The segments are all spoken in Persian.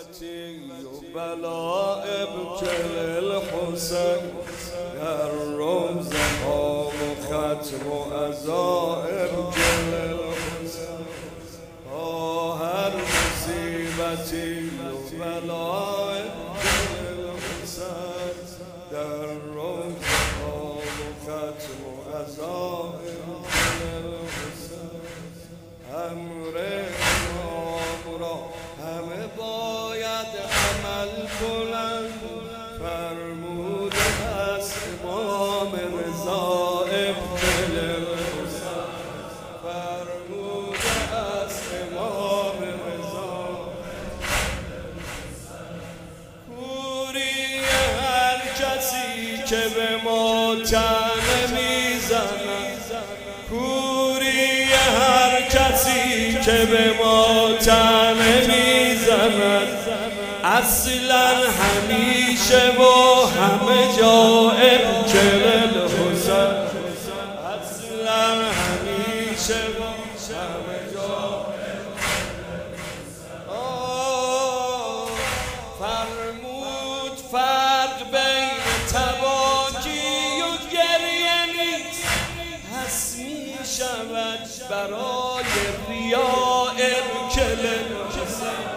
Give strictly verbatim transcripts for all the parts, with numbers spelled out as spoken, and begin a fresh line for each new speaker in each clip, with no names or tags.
مصیبتی و بلا ابتل الحسین در روزها و ختم و عزائم جل الحسین با هر مصیبتی و بلا ابتل الحسین در روزها و ختم و عزائم جل الحسین امر امام را همه باید عمل کنند فرموده است امام رضا ابتل الحسین فرموده است امام رضا کوری هر کسی که به ما طعنه میزند کوری هر کسی که به ما طعنه میزند اصلا همیشه و همه جا ابتل الحسین اصلا همیشه و همه جا فرمود فرق بین تباکی و گریه نیست حس می شود برای ریا ابتل الحسین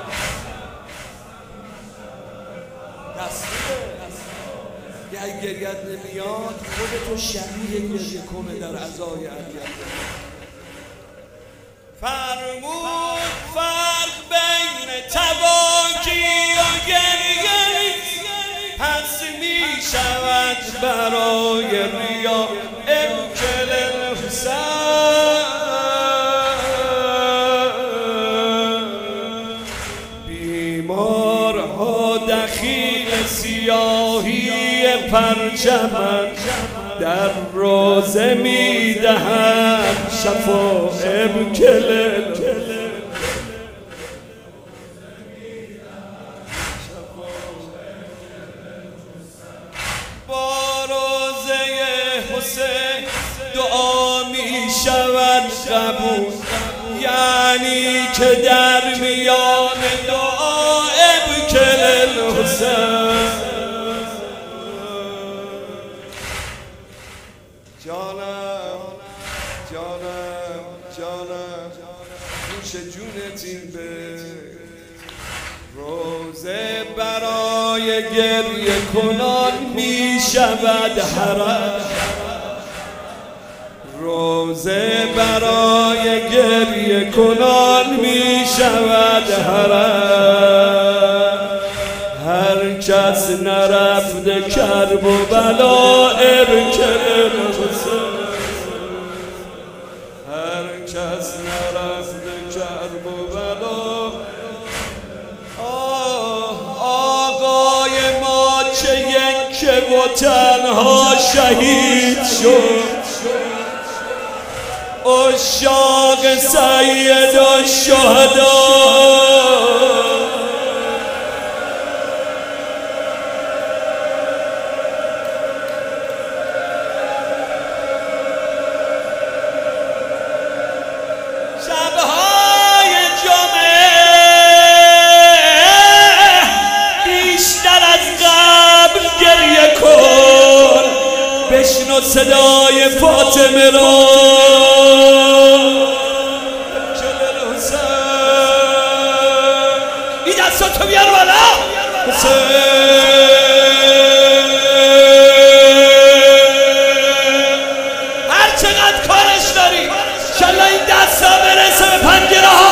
اگه گریت نمیاد خودتو شبیه گریه کنه در عزای علیت فرمود فرق بین تباکی و گریه پس می شود برای ریا ابتل الحسین بیمارها دخیل سیاهی پرچمن در روزه می دهند شفا ابتل الحسین با روزه حسین دعا می شود قبول یعنی که در میان دعا ابتل الحسین جانم جانم جانم گوش جونتیم به روزه برای گریه کنان می شود حرم روزه برای گریه کنان می شود حرم هر کس نرفته کرب و بلا ابتل الحسین هر کس نرفته کرب و بلا آه آقای ما چه یک و تنها شهید شد عشاق سید الشهدا بشنو صدای فاطمه را ابتل الحسین این دستاتو بیار بالا حسین هر چقدر کارش داری انشالله این دستا برسه به پنجره ها